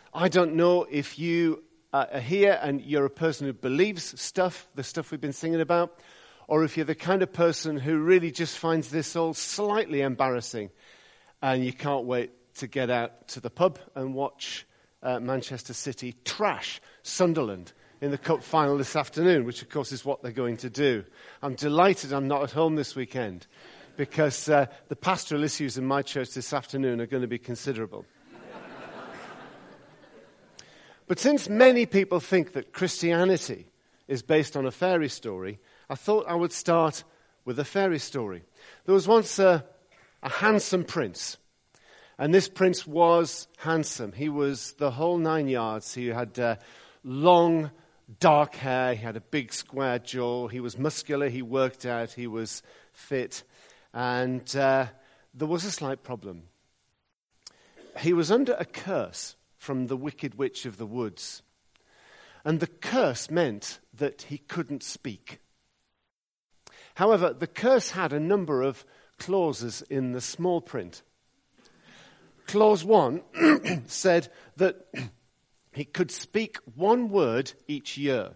I don't know if you are here and you're a person who believes the stuff we've been singing about, or if you're the kind of person who really just finds this all slightly embarrassing and you can't wait to get out to the pub and watch Manchester City trash Sunderland in the cup final this afternoon, which of course is what they're going to do. I'm delighted I'm not at home this weekend because the pastoral issues in my church this afternoon are going to be considerable. But since many people think that Christianity is based on a fairy story, I thought I would start with a fairy story. There was once a handsome prince, and this prince was handsome. He was the whole 9 yards. He had long, dark hair. He had a big square jaw. He was muscular. He worked out. He was fit. And there was a slight problem. He was under a curse from the wicked witch of the woods. And the curse meant that he couldn't speak. However, the curse had a number of clauses in the small print. Clause 1 said that he could speak one word each year.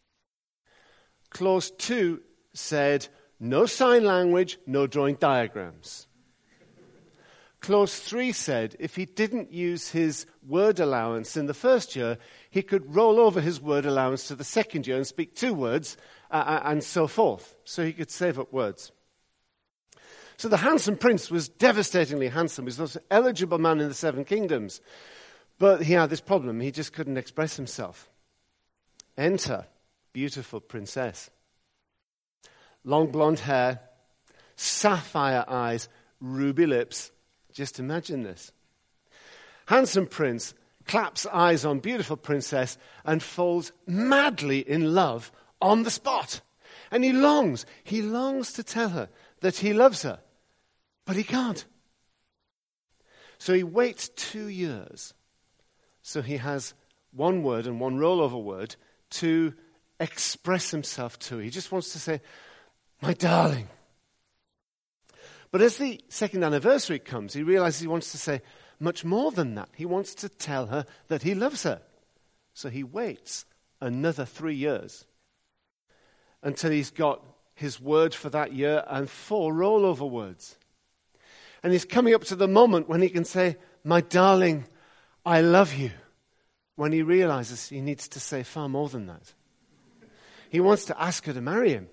Clause 2 said no sign language, no drawing diagrams. Clause 3 said if he didn't use his word allowance in the first year, he could roll over his word allowance to the second year and speak 2 words and so forth. So he could save up words. So the handsome prince was devastatingly handsome. He was the most eligible man in the 7 kingdoms. But he had this problem. He just couldn't express himself. Enter beautiful princess. Long blonde hair, sapphire eyes, ruby lips. Just imagine this. Handsome prince claps eyes on beautiful princess and falls madly in love on the spot. And he longs to tell her that he loves her, but he can't. So he waits 2 years. So he has one word and one rollover word to express himself to. He just wants to say, my darling. But as the second anniversary comes, he realizes he wants to say much more than that. He wants to tell her that he loves her. So he waits another 3 years until he's got his word for that year and 4 rollover words. And he's coming up to the moment when he can say, my darling, I love you, when he realizes he needs to say far more than that. He wants to ask her to marry him.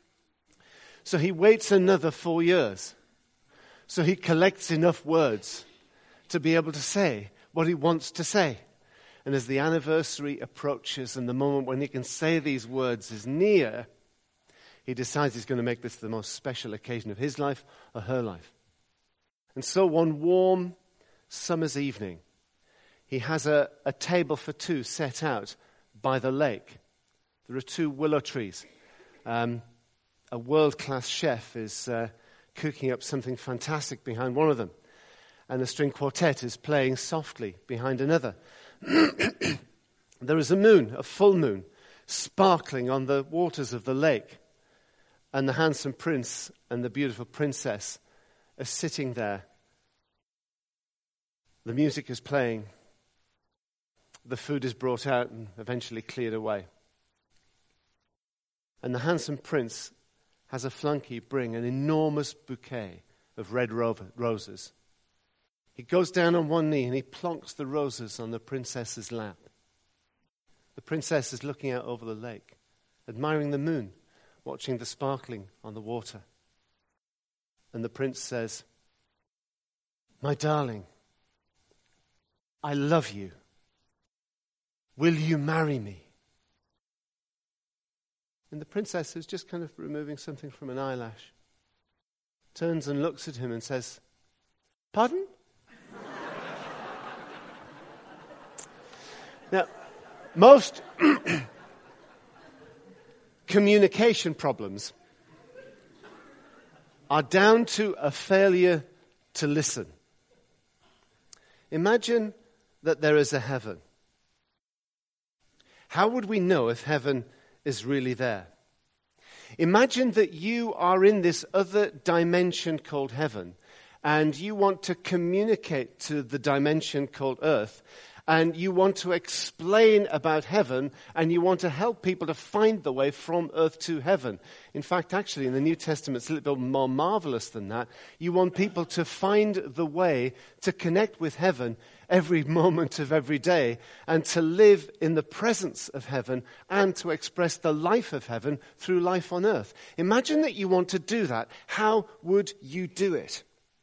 So he waits another 4 years. So he collects enough words to be able to say what he wants to say. And as the anniversary approaches and the moment when he can say these words is near, he decides he's going to make this the most special occasion of his life or her life. And so one warm summer's evening, he has a table for 2 set out by the lake. There are 2 willow trees. A world-class chef is cooking up something fantastic behind one of them. And a string quartet is playing softly behind another. There is a moon, a full moon, sparkling on the waters of the lake. And the handsome prince and the beautiful princess are sitting there. The music is playing. The food is brought out and eventually cleared away. And the handsome prince has a flunky bring an enormous bouquet of red roses. He goes down on one knee and he plonks the roses on the princess's lap. The princess is looking out over the lake, admiring the moon, watching the sparkling on the water. And the prince says, my darling, I love you. Will you marry me? And the princess, who's just kind of removing something from an eyelash, turns and looks at him and says, pardon? Now, most communication problems are down to a failure to listen. Imagine that there is a heaven. How would we know if heaven is really there? Imagine that you are in this other dimension called heaven, and you want to communicate to the dimension called earth, and you want to explain about heaven, and you want to help people to find the way from earth to heaven. In fact, actually, in the New Testament, it's a little bit more marvelous than that. You want people to find the way to connect with heaven every moment of every day, and to live in the presence of heaven, and to express the life of heaven through life on earth. Imagine that you want to do that. How would you do it?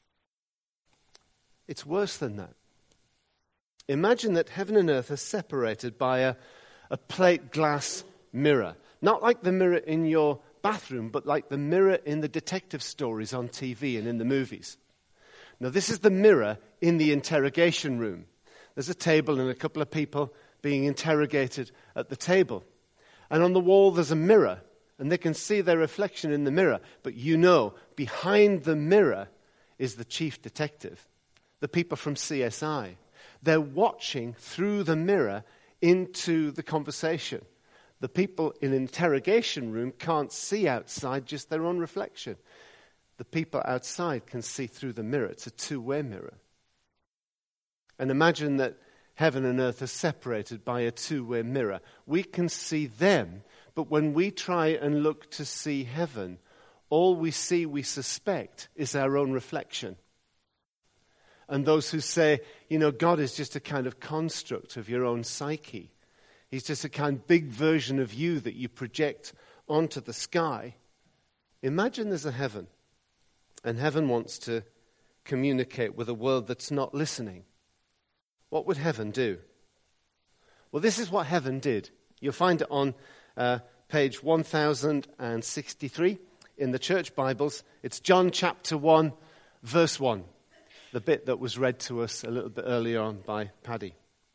It's worse than that. Imagine that heaven and earth are separated by a plate glass mirror. Not like the mirror in your bathroom, but like the mirror in the detective stories on TV and in the movies. Now, this is the mirror in the interrogation room. There's a table and a couple of people being interrogated at the table. And on the wall there's a mirror, and they can see their reflection in the mirror. But you know, behind the mirror is the chief detective, the people from CSI. They're watching through the mirror into the conversation. The people in an interrogation room can't see outside, just their own reflection. The people outside can see through the mirror. It's a two-way mirror. And imagine that heaven and earth are separated by a two-way mirror. We can see them, but when we try and look to see heaven, all we see, we suspect, is our own reflection. And those who say, you know, God is just a kind of construct of your own psyche. He's just a kind of big version of you that you project onto the sky. Imagine there's a heaven, and heaven wants to communicate with a world that's not listening. What would heaven do? Well, this is what heaven did. You'll find it on page 1063 in the church Bibles. It's John chapter 1, verse 1. The bit that was read to us a little bit earlier on by Paddy.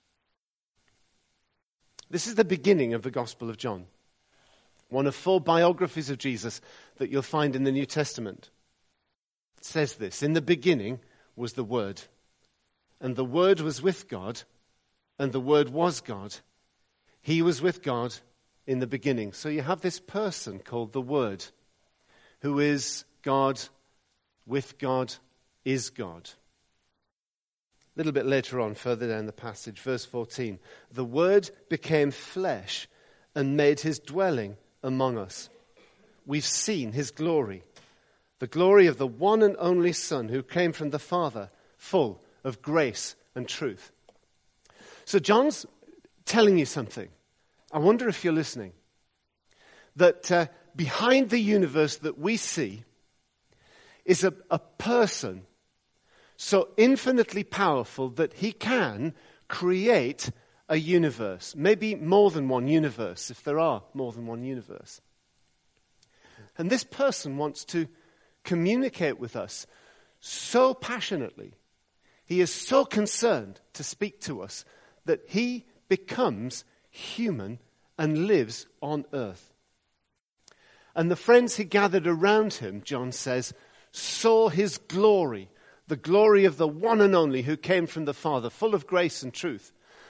This is the beginning of the Gospel of John, one of 4 biographies of Jesus that you'll find in the New Testament. It says this: in the beginning was the Word, and the Word was with God, and the Word was God. He was with God in the beginning. So you have this person called the Word, who is God, with God, is God. A little bit later on, further down the passage, verse 14. The Word became flesh and made his dwelling among us. We've seen his glory, the glory of the one and only Son who came from the Father, full of grace and truth. So John's telling you something. I wonder if you're listening. That behind the universe that we see is a person so infinitely powerful that he can create a universe, maybe more than one universe, if there are more than one universe. And this person wants to communicate with us so passionately. He is so concerned to speak to us that he becomes human and lives on earth. And the friends he gathered around him, John says, saw his glory, the glory of the one and only who came from the Father, full of grace and truth.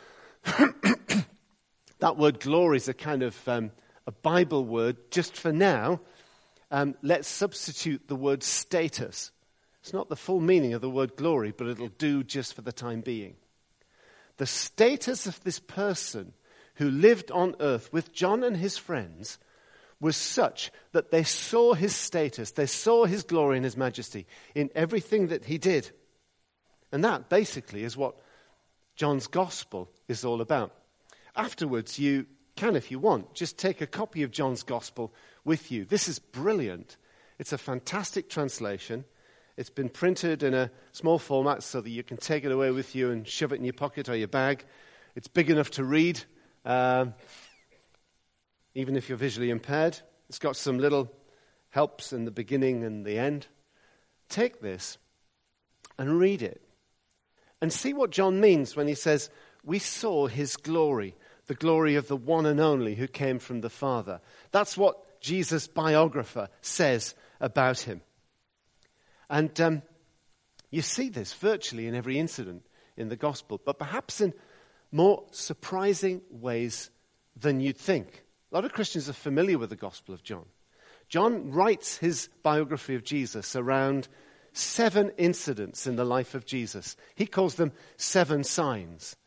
That word glory is a kind of a Bible word. Just for now, let's substitute the word status. It's not the full meaning of the word glory, but it'll do just for the time being. The status of this person who lived on earth with John and his friends was such that they saw his status, they saw his glory and his majesty in everything that he did. And that basically is what John's gospel is all about. Afterwards, you can, if you want, just take a copy of John's gospel with you. This is brilliant. It's a fantastic translation. It's been printed in a small format so that you can take it away with you and shove it in your pocket or your bag. It's big enough to read, even if you're visually impaired. It's got some little helps in the beginning and the end. Take this and read it and see what John means when he says, we saw his glory, the glory of the one and only who came from the Father. That's what Jesus' biographer says about him. And you see this virtually in every incident in the gospel, but perhaps in more surprising ways than you'd think. A lot of Christians are familiar with the Gospel of John. John writes his biography of Jesus around 7 incidents in the life of Jesus. He calls them 7 signs.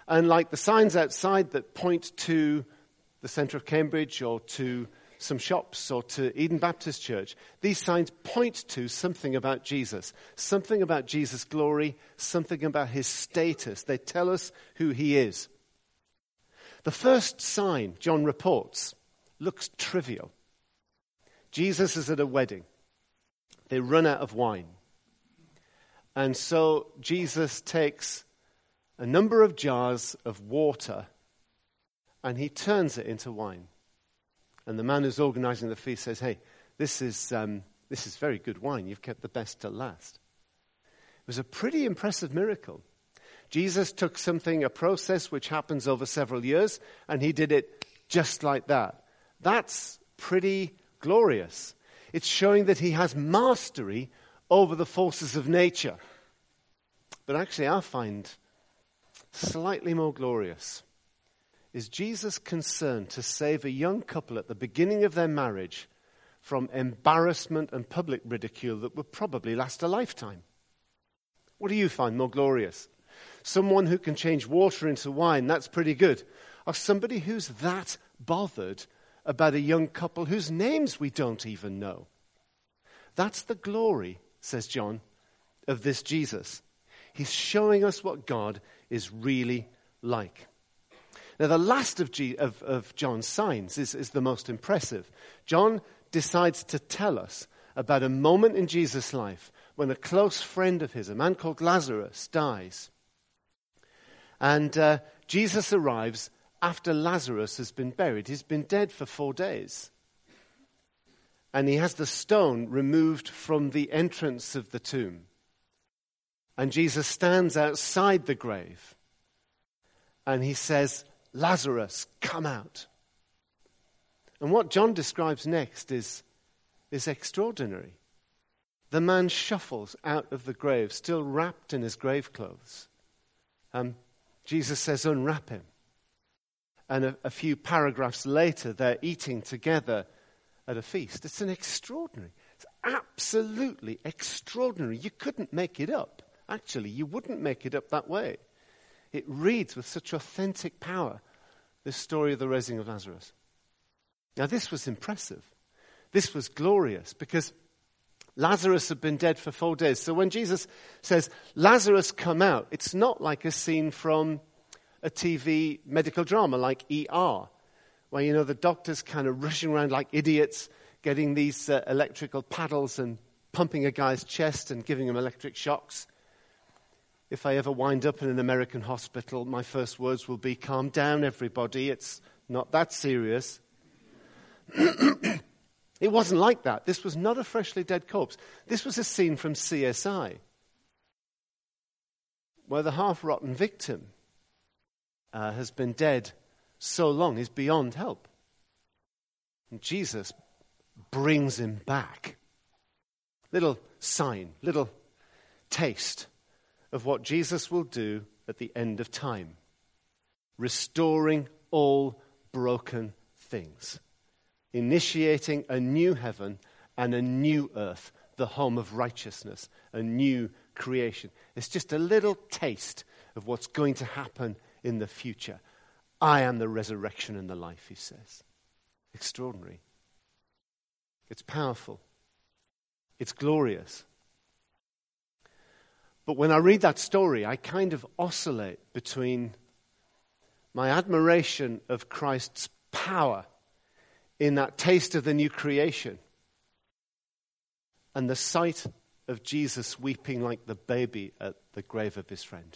And like the signs outside that point to the centre of Cambridge or to some shops or to Eden Baptist Church, these signs point to something about Jesus glory, something about his status. They tell us who he is. The first sign, John reports, looks trivial. Jesus is at a wedding. They run out of wine. And so Jesus takes a number of jars of water and he turns it into wine. And the man who's organizing the feast says, hey, this is very good wine. You've kept the best till last. It was a pretty impressive miracle. Jesus took a process which happens over several years, and he did it just like that. That's pretty glorious. It's showing that he has mastery over the forces of nature. But actually, I find slightly more glorious is Jesus concerned to save a young couple at the beginning of their marriage from embarrassment and public ridicule that would probably last a lifetime. What do you find more glorious? Someone who can change water into wine, that's pretty good. Or somebody who's that bothered about a young couple whose names we don't even know. That's the glory, says John, of this Jesus. He's showing us what God is really like. Now, the last of John's signs is the most impressive. John decides to tell us about a moment in Jesus' life when a close friend of his, a man called Lazarus, dies. And Jesus arrives after Lazarus has been buried. He's been dead for 4 days. And he has the stone removed from the entrance of the tomb. And Jesus stands outside the grave. And he says, Lazarus, come out. And what John describes next is extraordinary. The man shuffles out of the grave, still wrapped in his grave clothes. Jesus says, unwrap him. And a few paragraphs later, they're eating together at a feast. It's it's absolutely extraordinary. You couldn't make it up. Actually, you wouldn't make it up that way. It reads with such authentic power, this story of the raising of Lazarus. Now, this was impressive. This was glorious because Lazarus had been dead for 4 days. So when Jesus says, Lazarus, come out, it's not like a scene from a TV medical drama like ER, where, the doctors kind of rushing around like idiots, getting these electrical paddles and pumping a guy's chest and giving him electric shocks. If I ever wind up in an American hospital, my first words will be, calm down, everybody. It's not that serious. It wasn't like that. This was not a freshly dead corpse. This was a scene from CSI, where the half-rotten victim has been dead so long, he's beyond help. And Jesus brings him back. Little sign, little taste of what Jesus will do at the end of time. Restoring all broken things. Initiating a new heaven and a new earth, the home of righteousness, a new creation. It's just a little taste of what's going to happen in the future. I am the resurrection and the life, he says. Extraordinary. It's powerful. It's glorious. But when I read that story, I kind of oscillate between my admiration of Christ's power in that taste of the new creation and the sight of Jesus weeping like the baby at the grave of his friend.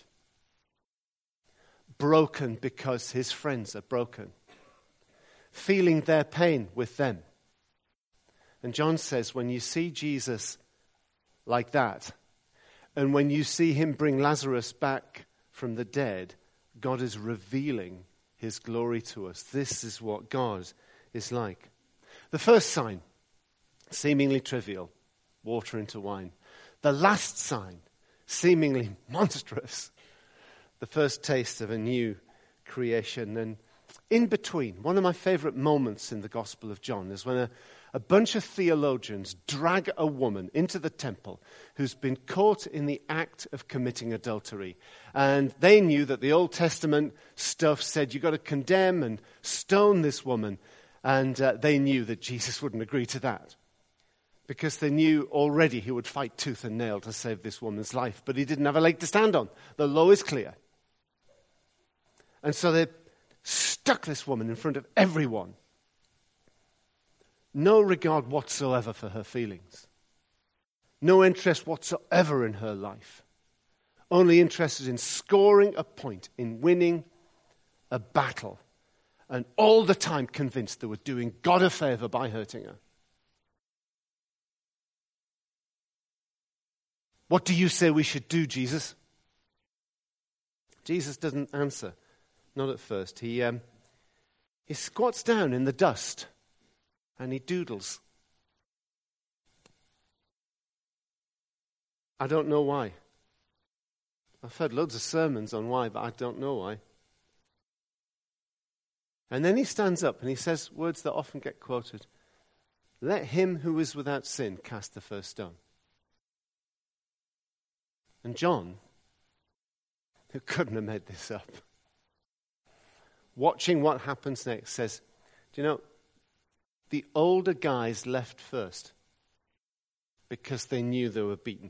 Broken because his friends are broken. Feeling their pain with them. And John says, when you see Jesus like that, and when you see him bring Lazarus back from the dead, God is revealing his glory to us. This is what God is like. The first sign, seemingly trivial, water into wine. The last sign, seemingly monstrous, the first taste of a new creation. And in between, one of my favorite moments in the Gospel of John is when A bunch of theologians drag a woman into the temple who's been caught in the act of committing adultery. And they knew that the Old Testament stuff said you've got to condemn and stone this woman. And they knew that Jesus wouldn't agree to that, because they knew already he would fight tooth and nail to save this woman's life. But he didn't have a leg to stand on. The law is clear. And so they stuck this woman in front of everyone. No regard whatsoever for her feelings. No interest whatsoever in her life. Only interested in scoring a point, in winning a battle. And all the time convinced they were doing God a favor by hurting her. What do you say we should do, Jesus? Jesus doesn't answer. Not at first. He squats down in the dust. And he doodles. I don't know why. I've heard loads of sermons on why, but I don't know why. And then he stands up and he says words that often get quoted. Let him who is without sin cast the first stone. And John, who couldn't have made this up, watching what happens next, says, do you know, the older guys left first because they knew they were beaten.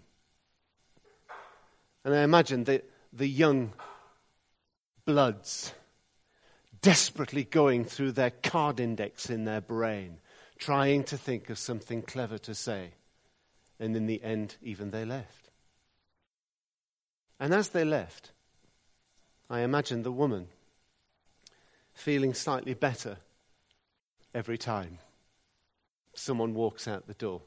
And I imagine the young bloods desperately going through their card index in their brain, trying to think of something clever to say. And in the end, even they left. And as they left, I imagine the woman feeling slightly better every time someone walks out the door.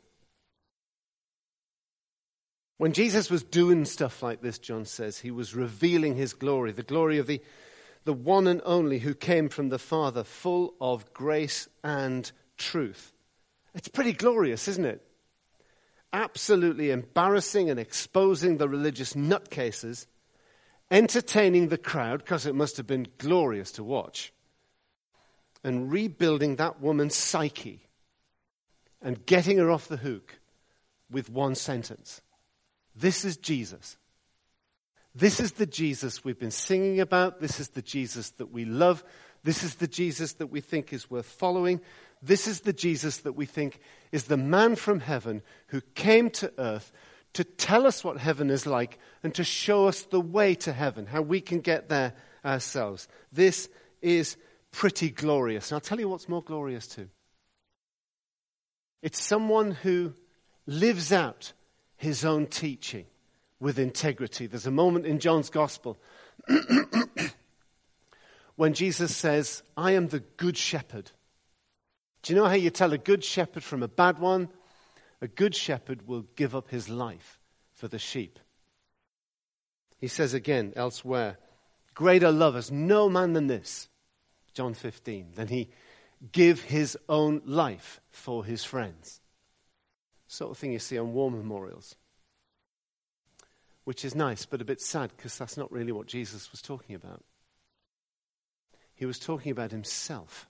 When Jesus was doing stuff like this, John says, he was revealing his glory, the glory of the one and only who came from the Father, full of grace and truth. It's pretty glorious, isn't it? Absolutely embarrassing and exposing the religious nutcases, entertaining the crowd, because it must have been glorious to watch, and rebuilding that woman's psyche and getting her off the hook with one sentence. This is Jesus. This is the Jesus we've been singing about. This is the Jesus that we love. This is the Jesus that we think is worth following. This is the Jesus that we think is the man from heaven who came to earth to tell us what heaven is like and to show us the way to heaven, how we can get there ourselves. This is pretty glorious. And I'll tell you what's more glorious too. It's someone who lives out his own teaching with integrity. There's a moment in John's Gospel when Jesus says, I am the good shepherd. Do you know how you tell a good shepherd from a bad one? A good shepherd will give up his life for the sheep. He says again elsewhere, greater love has no man than this, John 15, than he give his own life for his friends. Sort of thing you see on war memorials. Which is nice, but a bit sad, because that's not really what Jesus was talking about. He was talking about himself.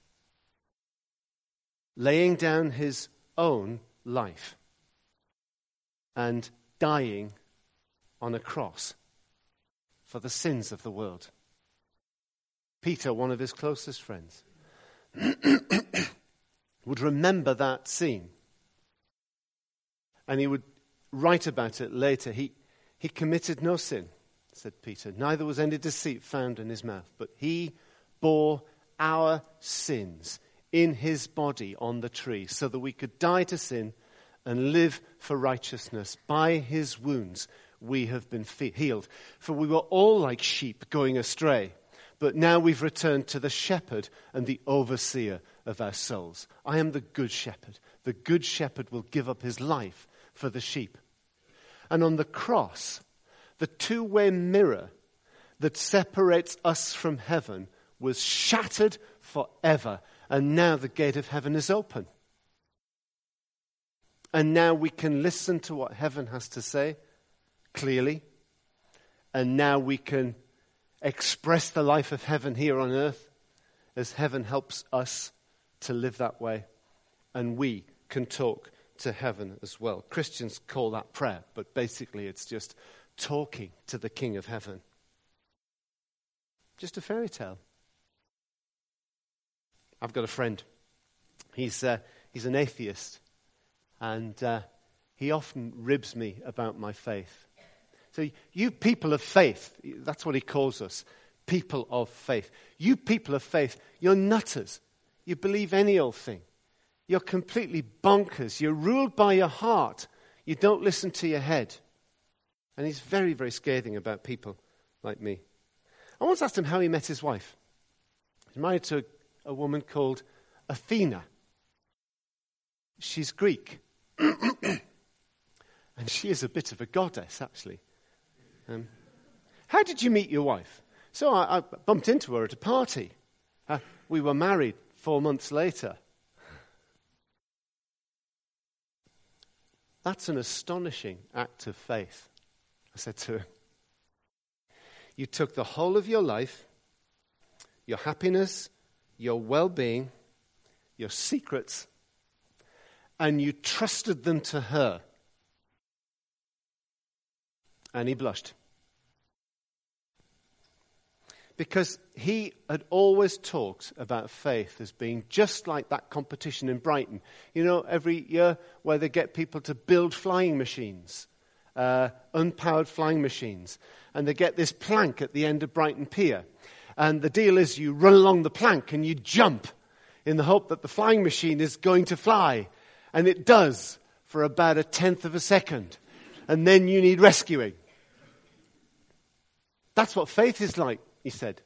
Laying down his own life and dying on a cross for the sins of the world. Peter, one of his closest friends, would remember that scene. And he would write about it later. He committed no sin, said Peter. Neither was any deceit found in his mouth. But he bore our sins in his body on the tree so that we could die to sin and live for righteousness. By his wounds we have been healed. For we were all like sheep going astray. But now we've returned to the shepherd and the overseer of our souls. I am the good shepherd. The good shepherd will give up his life for the sheep. And on the cross, the two-way mirror that separates us from heaven was shattered forever. And now the gate of heaven is open. And now we can listen to what heaven has to say clearly. And now we can express the life of heaven here on earth as heaven helps us to live that way. And we can talk to heaven as well. Christians call that prayer, but basically it's just talking to the King of Heaven. Just a fairy tale. I've got a friend. He's an atheist, and he often ribs me about my faith. So you people of faith, that's what he calls us, people of faith. You people of faith, you're nutters. You believe any old thing. You're completely bonkers. You're ruled by your heart. You don't listen to your head. And he's very, very scathing about people like me. I once asked him how he met his wife. He's married to a woman called Athena. She's Greek. And she is a bit of a goddess, actually. How did you meet your wife? So I bumped into her at a party. We were married 4 months later. That's an astonishing act of faith, I said to him. You took the whole of your life, your happiness, your well-being, your secrets, and you trusted them to her. And he blushed. Because he had always talked about faith as being just like that competition in Brighton. You know, every year where they get people to build flying machines, unpowered flying machines. And they get this plank at the end of Brighton Pier. And the deal is you run along the plank and you jump in the hope that the flying machine is going to fly. And it does for about 1/10 of a second. And then you need rescuing. That's what faith is like, he said.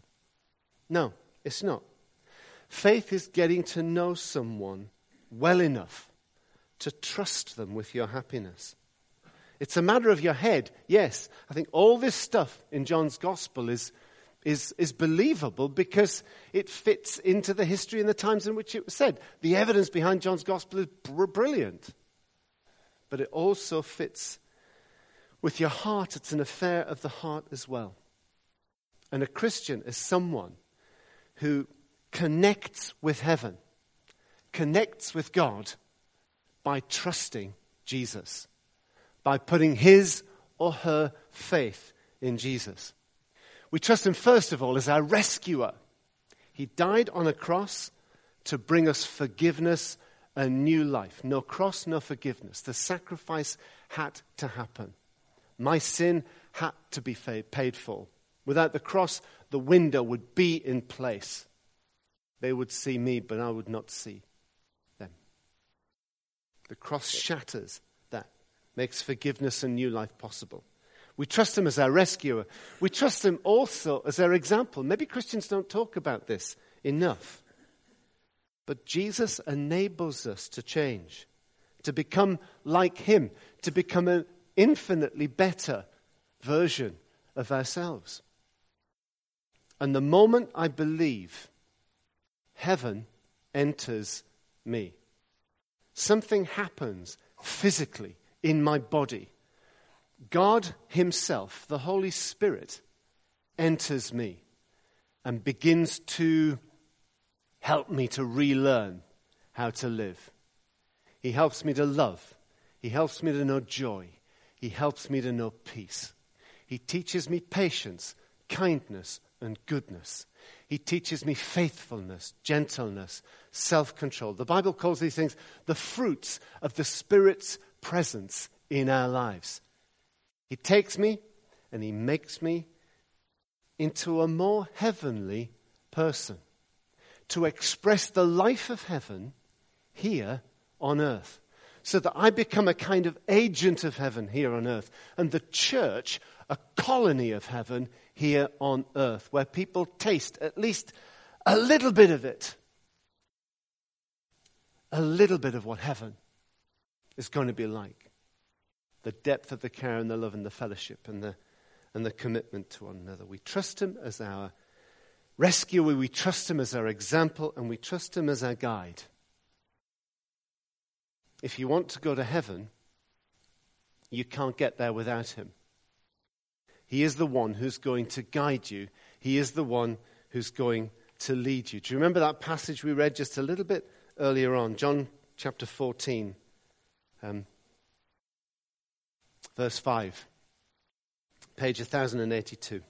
No, it's not. Faith is getting to know someone well enough to trust them with your happiness. It's a matter of your head, yes. I think all this stuff in John's Gospel is believable because it fits into the history and the times in which it was said. The evidence behind John's Gospel is brilliant. But it also fits with your heart. It's an affair of the heart as well. And a Christian is someone who connects with heaven, connects with God by trusting Jesus, by putting his or her faith in Jesus. We trust him, first of all, as our rescuer. He died on a cross to bring us forgiveness and new life. No cross, no forgiveness. The sacrifice had to happen. My sin had to be paid for. Without the cross, the window would be in place. They would see me, but I would not see them. The cross shatters that, makes forgiveness and new life possible. We trust him as our rescuer. We trust him also as our example. Maybe Christians don't talk about this enough. But Jesus enables us to change, to become like him, to become an infinitely better version of ourselves. And the moment I believe, heaven enters me. Something happens physically in my body. God himself, the Holy Spirit, enters me and begins to help me to relearn how to live. He helps me to love. He helps me to know joy. He helps me to know peace. He teaches me patience, kindness, and goodness. He teaches me faithfulness, gentleness, self-control. The Bible calls these things the fruits of the Spirit's presence in our lives. He takes me and he makes me into a more heavenly person, to express the life of heaven here on earth, so that I become a kind of agent of heaven here on earth, and the church a colony of heaven here on earth, where people taste at least a little bit of it, a little bit of what heaven is going to be like. The depth of the care and the love and the fellowship and the commitment to one another. We trust him as our rescuer, we trust him as our example, and we trust him as our guide. If you want to go to heaven, you can't get there without him. He is the one who's going to guide you. He is the one who's going to lead you. Do you remember that passage we read just a little bit earlier on? John chapter 14, verse 5, page 1082.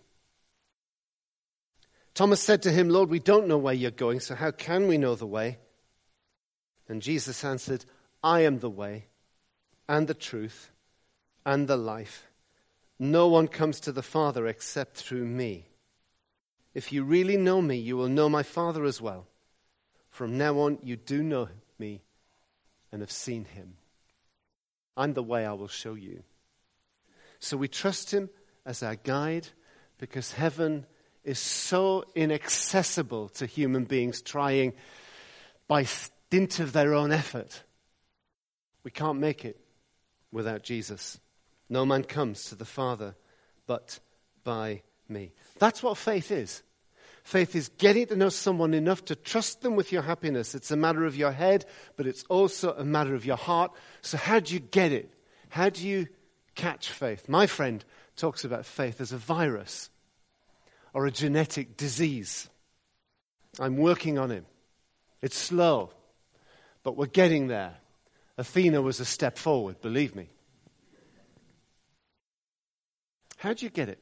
Thomas said to him, Lord, we don't know where you're going, so how can we know the way? And Jesus answered, I am the way and the truth and the life. No one comes to the Father except through me. If you really know me, you will know my Father as well. From now on, you do know me and have seen him. I'm the way, I will show you. So we trust him as our guide because heaven is so inaccessible to human beings trying by dint of their own effort. We can't make it without Jesus. No man comes to the Father but by me. That's what faith is. Faith is getting to know someone enough to trust them with your happiness. It's a matter of your head, but it's also a matter of your heart. So how do you get it? How do you catch faith? My friend talks about faith as a virus or a genetic disease. I'm working on him. It's slow, but we're getting there. Athena was a step forward, believe me. How do you get it?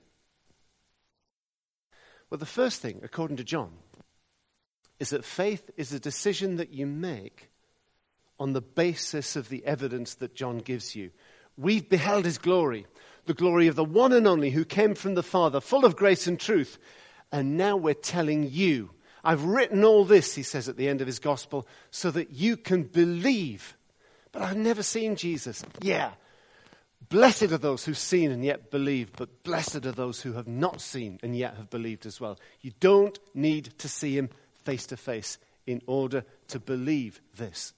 Well, the first thing, according to John, is that faith is a decision that you make on the basis of the evidence that John gives you. We've beheld his glory, the glory of the one and only who came from the Father, full of grace and truth. And now we're telling you, I've written all this, he says at the end of his gospel, so that you can believe. But I've never seen Jesus. Yeah. Blessed are those who've seen and yet believe, but blessed are those who have not seen and yet have believed as well. You don't need to see him face to face in order to believe this.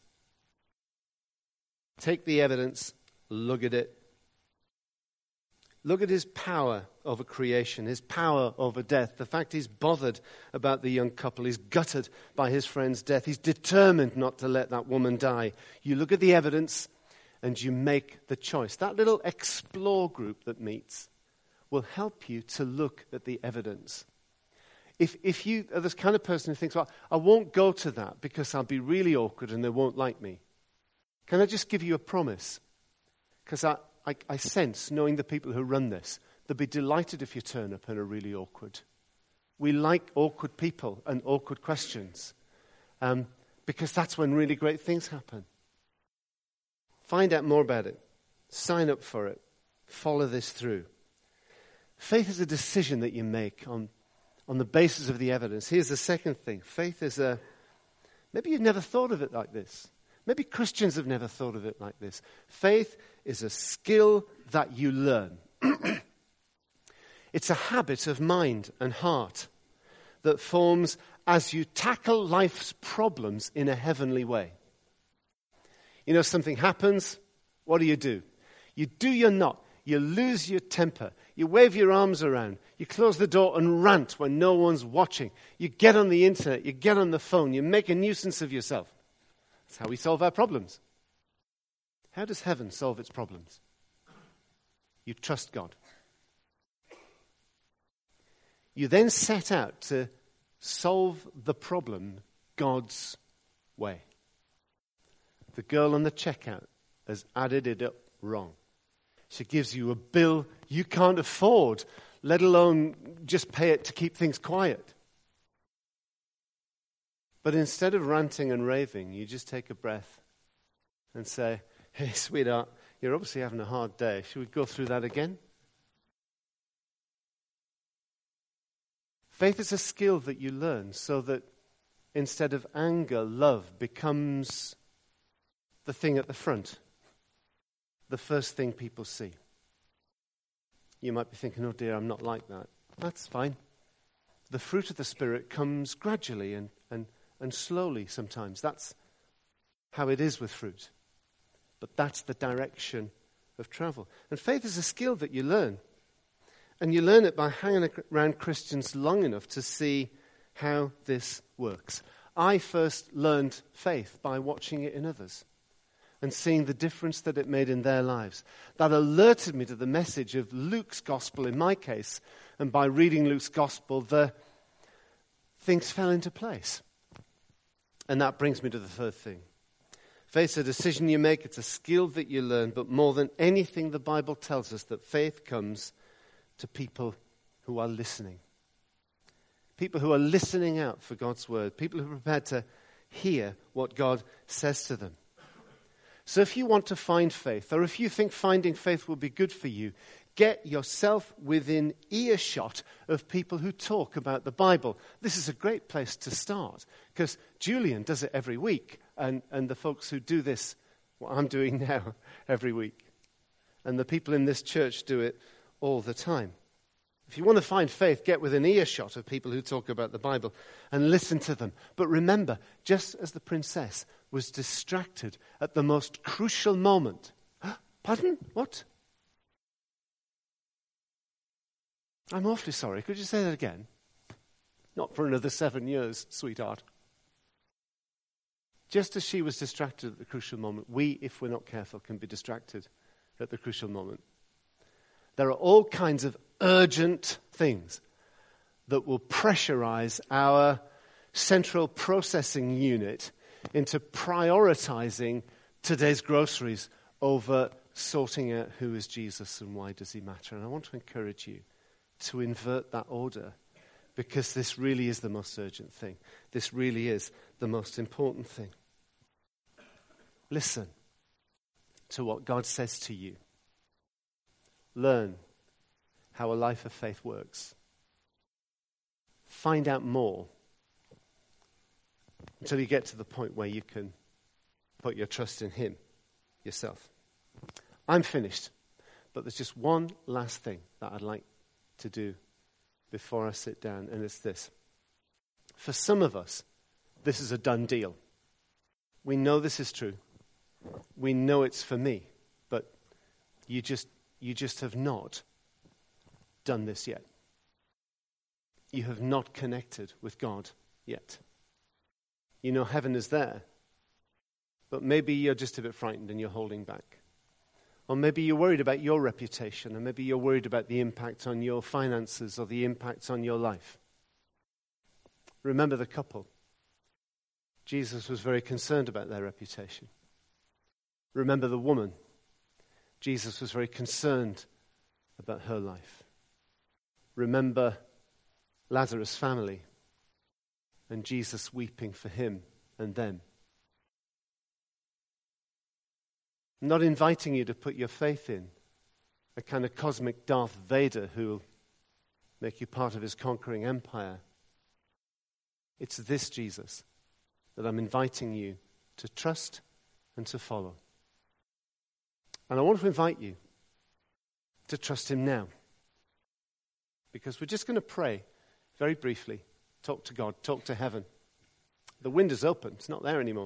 Take the evidence, look at it. Look at his power over creation, his power over death. The fact he's bothered about the young couple. He's gutted by his friend's death. He's determined not to let that woman die. You look at the evidence and you make the choice. That little explore group that meets will help you to look at the evidence. If you are this kind of person who thinks, well, I won't go to that because I'll be really awkward and they won't like me. Can I just give you a promise? Because I sense, knowing the people who run this, they'll be delighted if you turn up and are really awkward. We like awkward people and awkward questions because that's when really great things happen. Find out more about it. Sign up for it. Follow this through. Faith is a decision that you make on the basis of the evidence. Here's the second thing. Faith is maybe you've never thought of it like this. Maybe Christians have never thought of it like this. Faith is a skill that you learn. It's a habit of mind and heart that forms as you tackle life's problems in a heavenly way. You know, something happens, what do? You do your not. You lose your temper. You wave your arms around. You close the door and rant when no one's watching. You get on the internet. You get on the phone. You make a nuisance of yourself. That's how we solve our problems. How does heaven solve its problems? You trust God. You then set out to solve the problem God's way. The girl on the checkout has added it up wrong. She gives you a bill you can't afford, let alone just pay it to keep things quiet. But instead of ranting and raving, you just take a breath and say, hey, sweetheart, you're obviously having a hard day. Should we go through that again? Faith is a skill that you learn so that instead of anger, love becomes the thing at the front, the first thing people see. You might be thinking, oh dear, I'm not like that. That's fine. The fruit of the Spirit comes gradually and slowly sometimes. That's how it is with fruit. But that's the direction of travel. And faith is a skill that you learn. And you learn it by hanging around Christians long enough to see how this works. I first learned faith by watching it in others and seeing the difference that it made in their lives. That alerted me to the message of Luke's gospel in my case. And by reading Luke's gospel, the things fell into place. And that brings me to the third thing. Faith's a decision you make. It's a skill that you learn. But more than anything, the Bible tells us that faith comes to people who are listening. People who are listening out for God's word. People who are prepared to hear what God says to them. So if you want to find faith, or if you think finding faith will be good for you, get yourself within earshot of people who talk about the Bible. This is a great place to start, because Julian does it every week, and the folks who do this, what I'm doing now, every week. And the people in this church do it all the time. If you want to find faith, get within earshot of people who talk about the Bible and listen to them. But remember, just as the princess was distracted at the most crucial moment. Pardon? What? I'm awfully sorry. Could you say that again? Not for another 7 years, sweetheart. Just as she was distracted at the crucial moment, we, if we're not careful, can be distracted at the crucial moment. There are all kinds of urgent things that will pressurize our central processing unit into prioritizing today's groceries over sorting out who is Jesus and why does he matter. And I want to encourage you to invert that order, because this really is the most urgent thing. This really is the most important thing. Listen to what God says to you. Learn how a life of faith works. Find out more until you get to the point where you can put your trust in him yourself. I'm finished, but there's just one last thing that I'd like to do before I sit down, and it's this. For some of us, this is a done deal. We know this is true. We know it's for me, but you just have not done this yet. You have not connected with God yet. You know heaven is there, but maybe you're just a bit frightened and you're holding back. Or maybe you're worried about your reputation, or maybe you're worried about the impact on your finances or the impact on your life. Remember the couple. Jesus was very concerned about their reputation. Remember the woman. Jesus was very concerned about her life. Remember Lazarus' family and Jesus weeping for him and them. I'm not inviting you to put your faith in a kind of cosmic Darth Vader who will make you part of his conquering empire. It's this Jesus that I'm inviting you to trust and to follow. And I want to invite you to trust him now. Because we're just going to pray very briefly. Talk to God, talk to heaven. The window's open, it's not there anymore.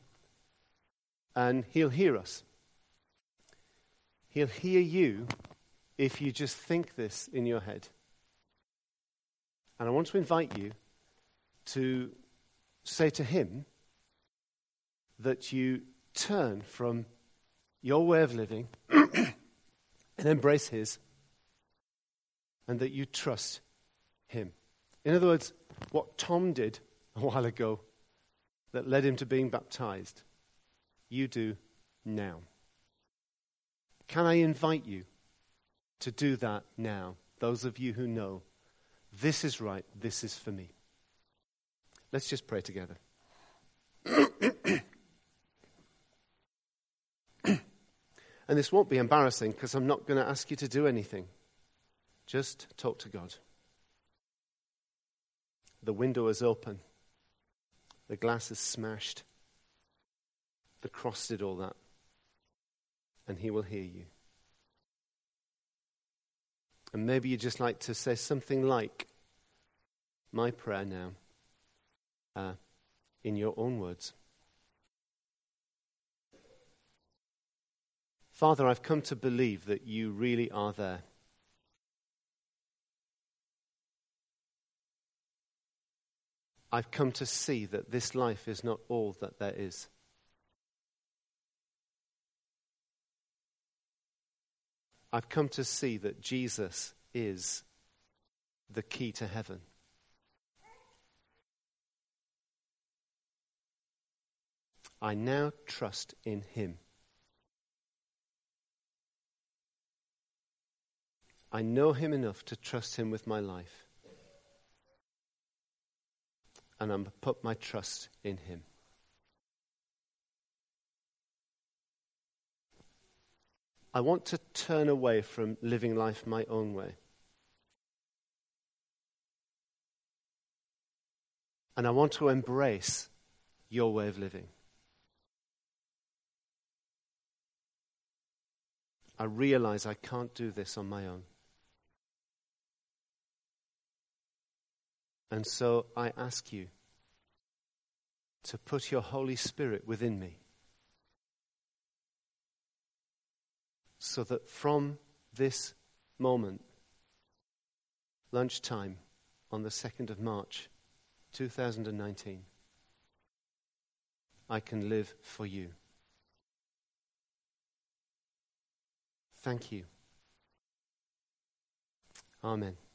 And he'll hear us. He'll hear you if you just think this in your head. And I want to invite you to say to him that you turn from your way of living and embrace his, and that you trust him. In other words, what Tom did a while ago that led him to being baptized, you do now. Can I invite you to do that now? Those of you who know, this is right, this is for me. Let's just pray together. And this won't be embarrassing because I'm not going to ask you to do anything. Just talk to God. The window is open. The glass is smashed. The cross did all that. And he will hear you. And maybe you'd just like to say something like, my prayer now, in your own words. Father, I've come to believe that you really are there. I've come to see that this life is not all that there is. I've come to see that Jesus is the key to heaven. I now trust in him. I know him enough to trust him with my life. And I'm going to put my trust in him. I want to turn away from living life my own way. And I want to embrace your way of living. I realize I can't do this on my own. And so I ask you to put your Holy Spirit within me, so that from this moment, lunchtime on the 2nd of March, 2019, I can live for you. Thank you. Amen.